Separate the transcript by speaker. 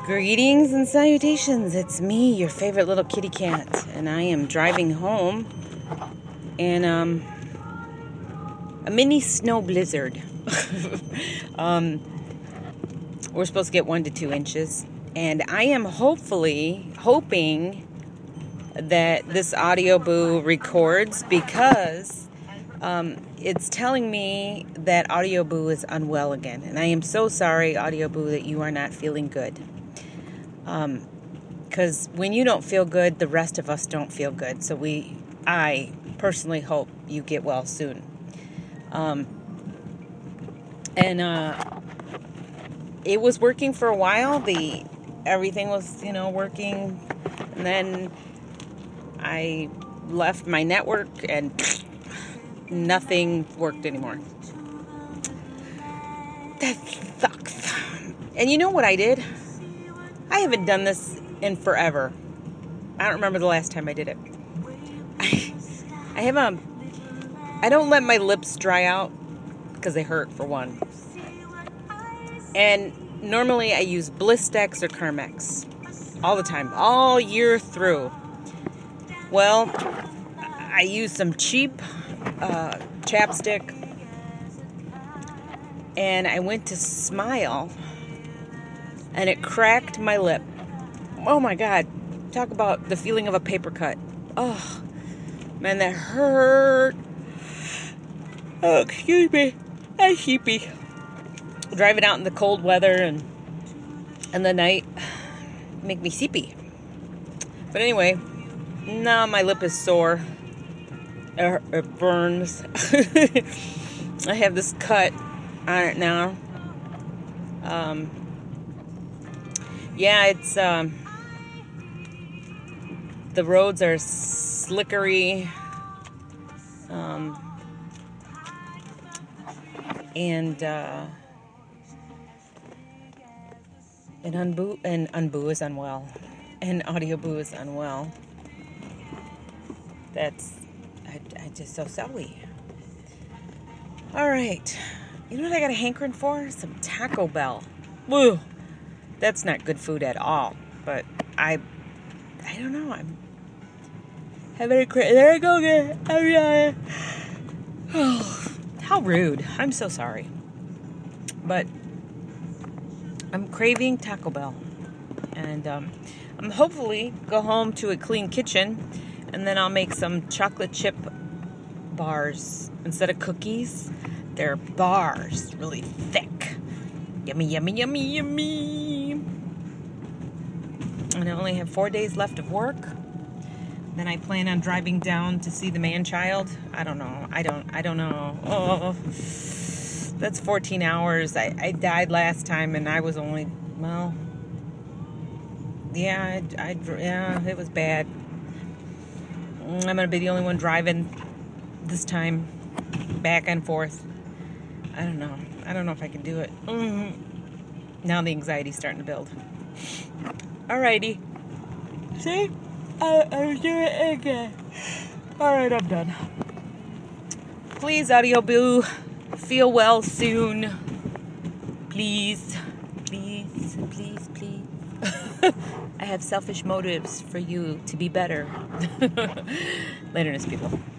Speaker 1: Greetings and salutations. It's me, your favorite little kitty cat, and I am driving home in a mini snow blizzard. We're supposed to get 1 to 2 inches, and I am hoping that this Audio Boo records because it's telling me that Audio Boo is unwell again, and I am so sorry, Audio Boo, that you are not feeling good. Because when you don't feel good, the rest of us don't feel good. So I personally hope you get well soon. It was working for a while. Everything was, working. And then I left my network and nothing worked anymore. That sucks. And you know what I did? I haven't done this in forever. I don't remember the last time I did it. I don't let my lips dry out because they hurt, for one. And normally I use Blistex or Carmex all the time, all year through. Well, I used some cheap chapstick, and I went to smile, and it cracked my lip. Oh my God. Talk about the feeling of a paper cut. Oh, man, that hurt. Oh, excuse me. I'm sheepy. Driving out in the cold weather and the night make me sleepy. But anyway, now my lip is sore. It burns. I have this cut on it now. Yeah, it's, the roads are slickery, and Unboo is unwell, and Audio Boo is unwell. I just so sorry. All right, you know what I got a hankering for? Some Taco Bell. Woo! That's not good food at all, but I don't know. I'm having a crazy. There I go again. Oh, how rude! I'm so sorry, but I'm craving Taco Bell, and I'm hopefully go home to a clean kitchen, and then I'll make some chocolate chip bars instead of cookies. They're bars, really thick. Yummy, yummy, yummy, yummy. And I only have 4 days left of work. Then I plan on driving down to see the man-child. I don't know. I don't know. Oh, that's 14 hours. I died last time, and I was only, well, yeah, it was bad. I'm going to be the only one driving this time, back and forth. I don't know. I don't know if I can do it. Now the anxiety's starting to build. Alrighty. See? I'm doing it again. Alright, I'm done. Please, Audio Boo, feel well soon. Please. Please, please, please. I have selfish motives for you to be better. Later, people.